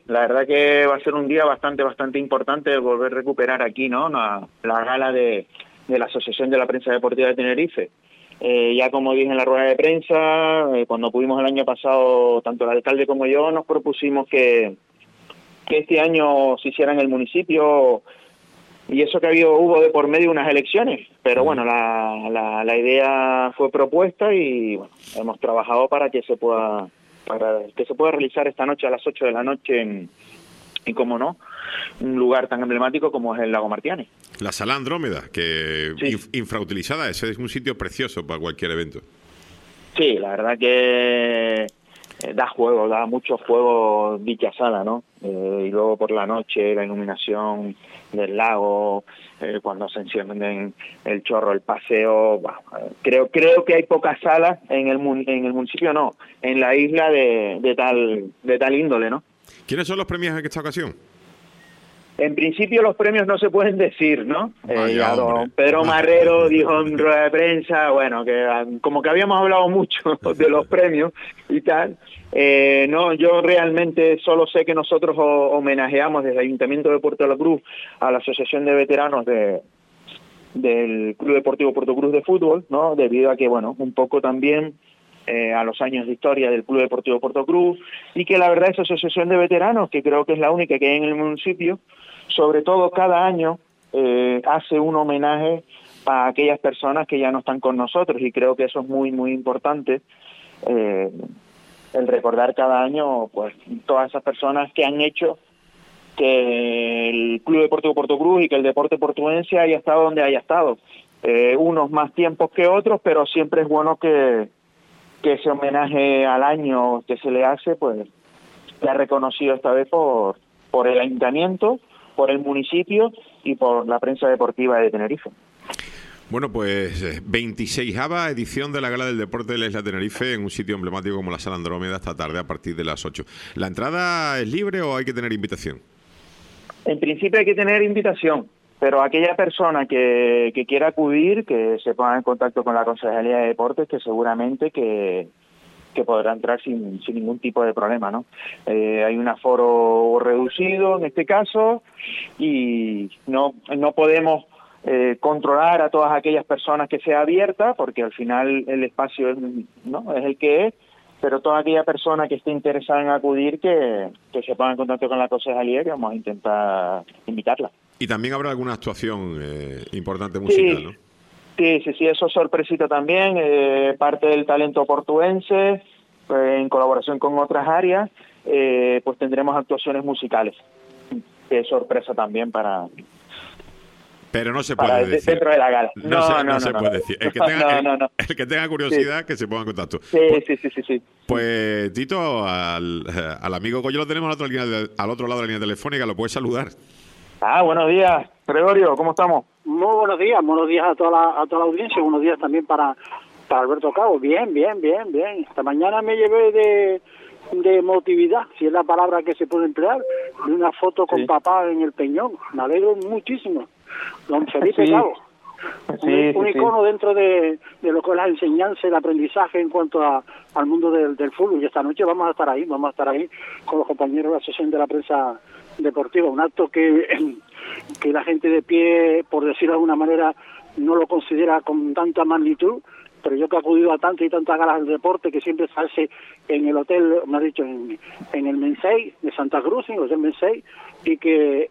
la verdad que va a ser un día bastante importante de volver a recuperar aquí, ¿no? La gala de la Asociación de la Prensa Deportiva de Tenerife. Ya como dije en la rueda de prensa, cuando pudimos el año pasado, tanto el alcalde como yo, nos propusimos que este año se hiciera en el municipio, y eso que hubo de por medio unas elecciones, pero bueno, la idea fue propuesta y bueno, hemos trabajado para que se pueda realizar esta noche a las 8 de la noche en cómo no, un lugar tan emblemático como es el Lago Martiani. La Sala Andrómeda, que sí. Infrautilizada, ese es un sitio precioso para cualquier evento. Sí, la verdad que da mucho juego dicha sala, ¿no? Y luego por la noche la iluminación del lago, cuando se encienden el chorro, el paseo, bueno, creo que hay pocas salas en el municipio, no, en la isla de tal índole, ¿no? ¿Quiénes son los premios en esta ocasión? En principio los premios no se pueden decir, ¿no? Vaya, don Pedro Marrero dijo en rueda de prensa, bueno, que como que habíamos hablado mucho de los premios y tal. No, yo realmente solo sé que nosotros homenajeamos desde el Ayuntamiento de Puerto de la Cruz a la Asociación de Veteranos del Club Deportivo Puerto Cruz de Fútbol, ¿no? Debido a que, bueno, un poco también a los años de historia del Club Deportivo Puerto Cruz, y que la verdad esa asociación de veteranos, que creo que es la única que hay en el municipio, sobre todo cada año hace un homenaje a aquellas personas que ya no están con nosotros, y creo que eso es muy importante, el recordar cada año pues todas esas personas que han hecho que el Club Deportivo Puerto Cruz y que el deporte portuense haya estado donde haya estado, unos más tiempos que otros, pero siempre es bueno que ese homenaje al año que se le hace, pues, se ha reconocido esta vez por el Ayuntamiento, por el municipio y por la prensa deportiva de Tenerife. Bueno, pues 26ª edición de la Gala del Deporte de la Isla Tenerife en un sitio emblemático como la Sala Andrómeda esta tarde a partir de las 8. ¿La entrada es libre o hay que tener invitación? En principio hay que tener invitación, pero aquella persona que quiera acudir, que se ponga en contacto con la Concejalía de Deportes, que seguramente que podrá entrar sin ningún tipo de problema, ¿no? Hay un aforo reducido en este caso y no podemos controlar a todas aquellas personas que sea abierta, porque al final el espacio es el que es, pero toda aquella persona que esté interesada en acudir, que se ponga en contacto con la Concejalía, que vamos a intentar invitarla. Y también habrá alguna actuación importante musical, ¿no? Sí, eso es sorpresita también, parte del talento portuense, en colaboración con otras áreas, pues tendremos actuaciones musicales, que es sorpresa también para... Pero no se puede decir. Dentro de la gala. No se puede decir. El que tenga curiosidad, que se ponga en contacto. Sí. Pues, Tito, al amigo Goyo lo tenemos al otro lado de la línea telefónica, ¿lo puedes saludar? Buenos días, Gregorio, ¿cómo estamos? Muy buenos días a toda la audiencia, buenos días también para Alberto Cabo. Bien. Esta mañana me llevé de emotividad, si es la palabra que se puede emplear, de una foto con papá en el Peñón. Me alegro muchísimo. Don Felipe Cabo. Un icono dentro de lo que es la enseñanza y el aprendizaje en cuanto al mundo del fútbol. Y esta noche vamos a estar ahí con los compañeros de la Asociación de la Prensa Deportiva. Un acto que la gente de pie, por decirlo de alguna manera, no lo considera con tanta magnitud, pero yo que he acudido a tantas y tantas galas del deporte, que siempre se hace en el hotel, me has dicho, en el Mensei de Santa Cruz, en el Hotel Mensei, y que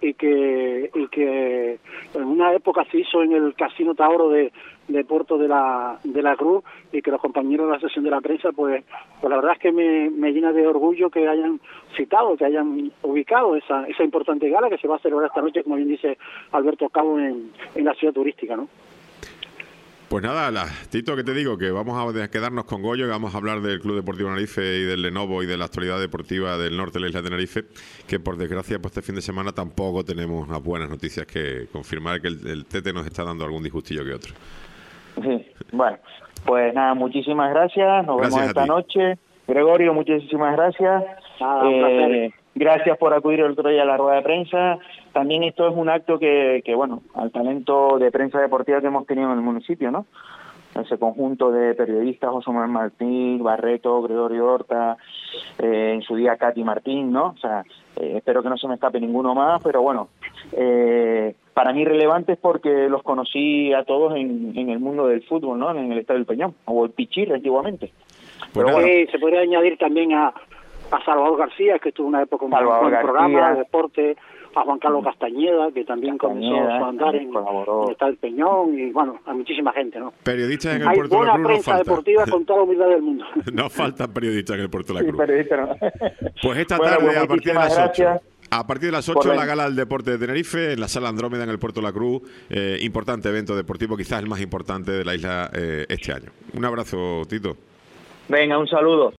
en una época se hizo en el Casino Taoro de Puerto de la Cruz, y que los compañeros de la Asociación de la Prensa, pues la verdad es que me llena de orgullo que hayan citado, que hayan ubicado esa importante gala que se va a celebrar esta noche, como bien dice Alberto Cabo, en la ciudad turística, ¿no? Pues nada, Tito, que te digo, que vamos a quedarnos con Goyo, que vamos a hablar del Club Deportivo Tenerife y del Lenovo y de la actualidad deportiva del norte de la isla de Tenerife, que por desgracia pues este fin de semana tampoco tenemos unas buenas noticias que confirmar, que el Tete nos está dando algún disgustillo que otro. Sí, bueno, pues nada, muchísimas gracias, nos vemos esta noche. Gregorio, muchísimas gracias. Gracias por acudir el otro día a la rueda de prensa. También esto es un acto que bueno, al talento de prensa deportiva que hemos tenido en el municipio, ¿no? ese conjunto de periodistas, José Manuel Martín, Barreto, Gregorio Horta, en su día Katy Martín, ¿no? O sea, espero que no se me escape ninguno más, pero bueno, para mí relevantes porque los conocí a todos en el mundo del fútbol, ¿no? En el Estadio del Peñón, o el Pichirre antiguamente. Pero bueno, se podría añadir también a Salvador García, que estuvo una época en un programa de deporte, a Juan Carlos Castañeda, que también comenzó a andar en el Estadio del Peñón, y bueno, a muchísima gente, ¿no? Periodistas en el Puerto de la Cruz. Hay buena prensa deportiva con toda la humildad del mundo. No faltan periodistas en el Puerto de la Cruz. Sí, periodistas no. Pues esta tarde, a partir de las 8. A partir de las 8, la Gala del Deporte de Tenerife, en la Sala Andrómeda, en el Puerto de la Cruz. Importante evento deportivo, quizás el más importante de la isla este año. Un abrazo, Tito. Venga, un saludo.